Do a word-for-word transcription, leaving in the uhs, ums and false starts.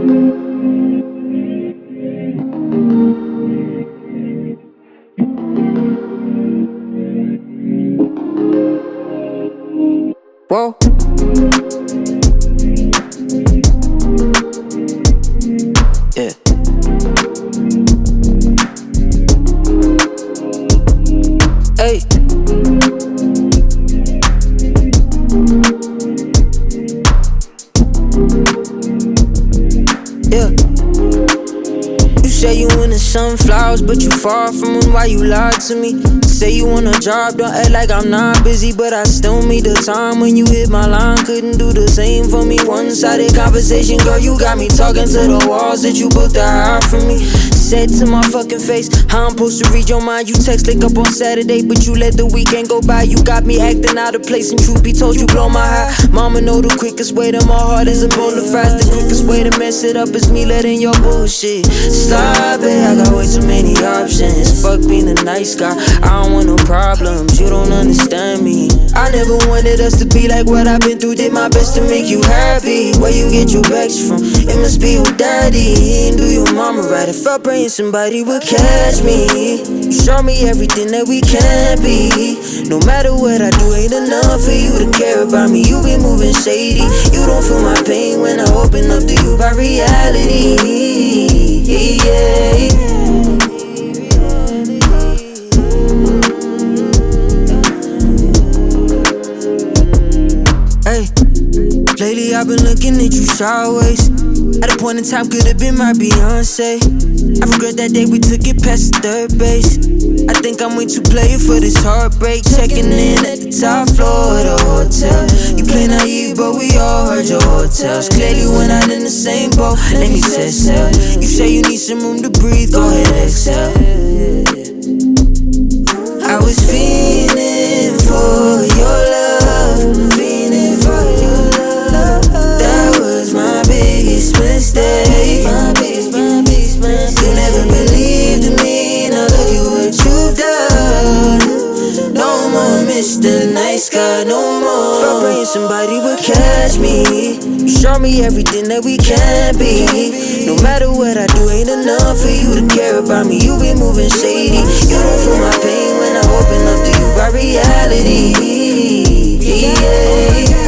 Whoa. Yeah. Hey. Yeah. You say you into sunflowers, but you far from them. Why you lied to me? Say you want a job, don't act like I'm not busy, but I still meet the time when you hit my line. Couldn't do the same for me. One-sided conversation, girl, you got me talking to the walls that you booked to hide from me. Said to my fucking face, how I'm supposed to read your mind? You text like up on Saturday, but you let the weekend go by. You got me acting out of place, and truth be told, you blow my high. Mama know the quickest way to my heart is a bowl of fries. The quickest way to mess it up is me letting your bullshit stop it. I got way too many options. Fuck being a nice guy, I don't want no problems. You don't understand me. I never wanted us to be like what I've been through. Did my best to make you happy. Where you get your backs from? It must be your daddy. He ain't do your mama right. If I praying somebody would catch me. You show me everything that we can be. No matter what I do, ain't enough for you to care about me. You been moving shady. You don't feel my pain when I open up to you by reality. Yeah. Hey, lately I've been looking at you sideways. At a point in time, could've been my Beyonce. I regret that day we took it past the third base. I think I'm way too playin' for this heartbreak. Checking in at the top floor of the hotel. You play naive, but we all heard your hotels. Clearly we're not in the same boat. Let me set sail. You say you need some room to breathe, go ahead, exhale. I was fiending for your love, fiending for your love. That was my biggest mistake. My biggest, my biggest mistake. You never believed in me, now look at what you've done. No more Mister Nice Guy, no more. If I praying somebody would catch me. You show me everything that we can be. No matter what I do, ain't enough for you to care about me. You been moving shady. You don't feel my pain when I open up to you by reality. Yeah.